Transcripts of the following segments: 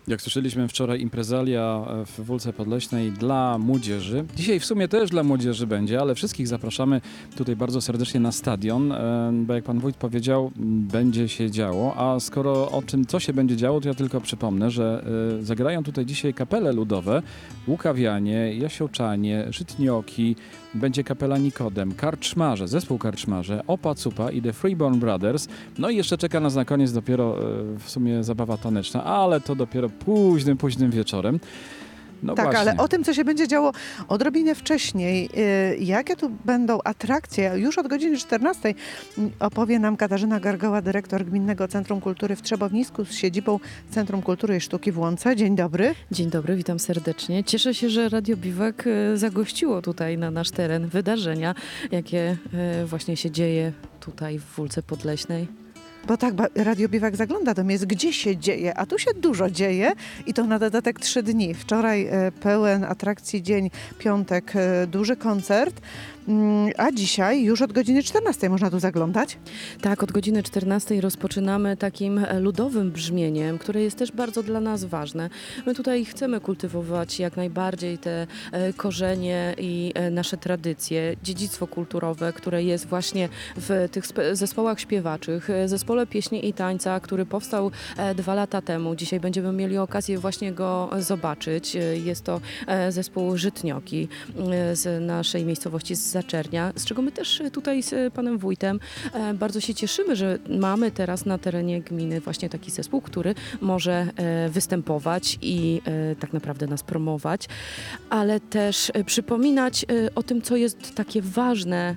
Jak słyszeliśmy wczoraj, imprezalia w Wólce Podleśnej dla młodzieży. Dzisiaj w sumie też dla młodzieży będzie, ale wszystkich zapraszamy tutaj bardzo serdecznie na stadion, bo jak pan wójt powiedział, będzie się działo. A skoro o tym, co się będzie działo, to ja tylko przypomnę, że zagrają tutaj dzisiaj kapele ludowe, Łukawianie, Jasiołczanie, Żytnioki, będzie kapela Nikodem, Karczmarze, zespół Karczmarze, Opa Cupa i The Freeborn Brothers. No i jeszcze czeka nas na koniec dopiero w sumie zabawa taneczna, ale to dopiero późnym wieczorem. No tak, właśnie. ale o tym, co się będzie działo odrobinę wcześniej, jakie tu będą atrakcje, już od godziny 14 opowie nam Katarzyna Gargoła, dyrektor Gminnego Centrum Kultury w Trzebownisku z siedzibą Centrum Kultury i Sztuki w Łące. Dzień dobry. Dzień dobry, witam serdecznie. Cieszę się, że Radio Biwak zagościło tutaj na nasz teren wydarzenia, jakie właśnie się dzieje tutaj w Wólce Podleśnej. Bo tak, Radio Biwak zagląda do miejsc, gdzie się dzieje, a tu się dużo dzieje i to na dodatek 3 dni. Wczoraj pełen atrakcji dzień, piątek, duży koncert, a dzisiaj już od godziny 14 można tu zaglądać. Tak, od godziny 14 rozpoczynamy takim ludowym brzmieniem, które jest też bardzo dla nas ważne. My tutaj chcemy kultywować jak najbardziej te korzenie i nasze tradycje, dziedzictwo kulturowe, które jest właśnie w tych zespołach śpiewaczych, zespole pieśni i tańca, który powstał 2 lata temu. Dzisiaj będziemy mieli okazję właśnie go zobaczyć. Jest to zespół Żytnioki z naszej miejscowości z Zaczernia, z czego my też tutaj z panem wójtem bardzo się cieszymy, że mamy teraz na terenie gminy właśnie taki zespół, który może występować i tak naprawdę nas promować, ale też przypominać o tym, co jest takie ważne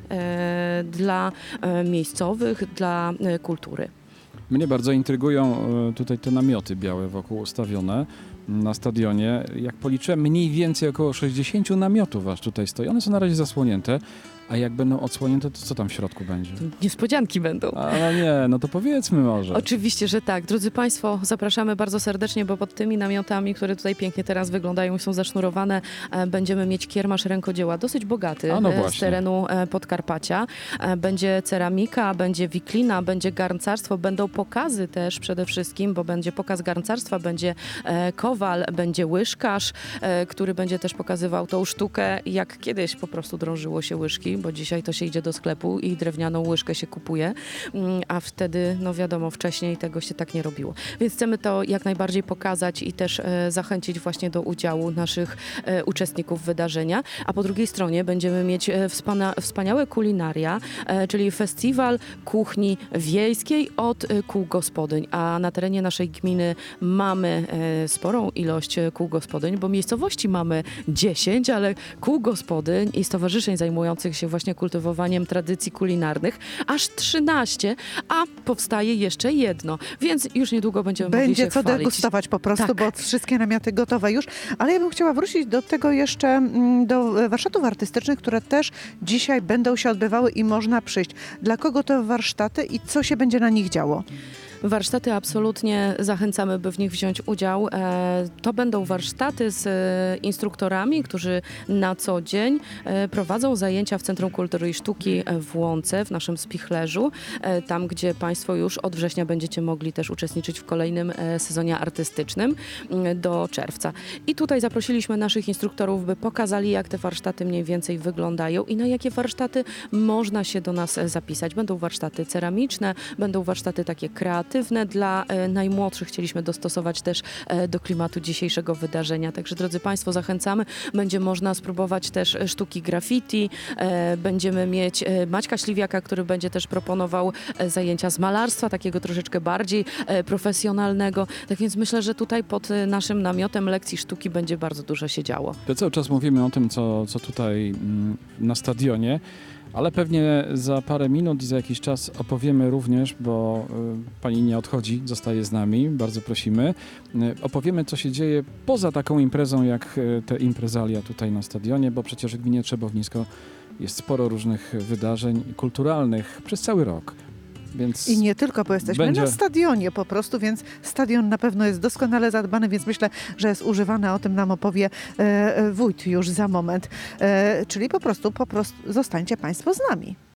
dla miejscowych, dla kultury. Mnie bardzo intrygują tutaj te namioty białe wokół ustawione na stadionie. Jak policzyłem, mniej więcej około 60 namiotów aż tutaj stoi. One są na razie zasłonięte, a jak będą odsłonięte, to co tam w środku będzie? Niespodzianki będą. Ale nie, no to powiedzmy może. Oczywiście, że tak. Drodzy Państwo, zapraszamy bardzo serdecznie, bo pod tymi namiotami, które tutaj pięknie teraz wyglądają i są zasznurowane, będziemy mieć kiermasz rękodzieła dosyć bogaty z terenu Podkarpacia. Będzie ceramika, będzie wiklina, będzie garncarstwo, będą pokazy też przede wszystkim, bo będzie pokaz garncarstwa, będzie kowal, będzie łyżkarz, który będzie też pokazywał tą sztukę, jak kiedyś po prostu drążyło się łyżki, bo dzisiaj to się idzie do sklepu i drewnianą łyżkę się kupuje, a wtedy, no wiadomo, wcześniej tego się tak nie robiło. Więc chcemy to jak najbardziej pokazać i też zachęcić właśnie do udziału naszych uczestników wydarzenia, a po drugiej stronie będziemy mieć wspaniałe kulinaria, czyli festiwal kuchni wiejskiej od kół gospodyń, a na terenie naszej gminy mamy sporą ilość kół gospodyń, bo miejscowości mamy 10, ale kół gospodyń i stowarzyszeń zajmujących się właśnie kultywowaniem tradycji kulinarnych aż 13, a powstaje jeszcze jedno, więc już niedługo będziemy mogli się Będzie co chwalić. degustować po prostu, Tak. bo wszystkie namioty gotowe już, ale ja bym chciała wrócić do tego jeszcze, do warsztatów artystycznych, które też dzisiaj będą się odbywały i można przyjść. Dla kogo to warsztaty i co się będzie na nich działo? Warsztaty absolutnie zachęcamy, by w nich wziąć udział. To będą warsztaty z instruktorami, którzy na co dzień prowadzą zajęcia w Centrum Kultury i Sztuki w Łące, w naszym spichlerzu, tam gdzie Państwo już od września będziecie mogli też uczestniczyć w kolejnym sezonie artystycznym do czerwca. I tutaj zaprosiliśmy naszych instruktorów, by pokazali, jak te warsztaty mniej więcej wyglądają i na jakie warsztaty można się do nas zapisać. Będą warsztaty ceramiczne, będą warsztaty takie kreatywne, dla najmłodszych chcieliśmy dostosować też do klimatu dzisiejszego wydarzenia. Także drodzy Państwo, zachęcamy. Będzie można spróbować też sztuki graffiti. Będziemy mieć Maćka Śliwiaka, który będzie też proponował zajęcia z malarstwa, takiego troszeczkę bardziej profesjonalnego. Tak więc myślę, że tutaj pod naszym namiotem lekcji sztuki będzie bardzo dużo się działo. To cały czas mówimy o tym, co tutaj na stadionie, ale pewnie za parę minut i za jakiś czas opowiemy również, bo pani nie odchodzi, zostaje z nami, bardzo prosimy. Opowiemy, co się dzieje poza taką imprezą, jak te imprezalia tutaj na stadionie, bo przecież w gminie Trzebownisko jest sporo różnych wydarzeń kulturalnych przez cały rok. Więc I nie tylko, bo jesteśmy będzie na stadionie po prostu, więc stadion na pewno jest doskonale zadbany, więc myślę, że jest używany, o tym nam opowie wójt już za moment. Czyli po prostu zostańcie Państwo z nami.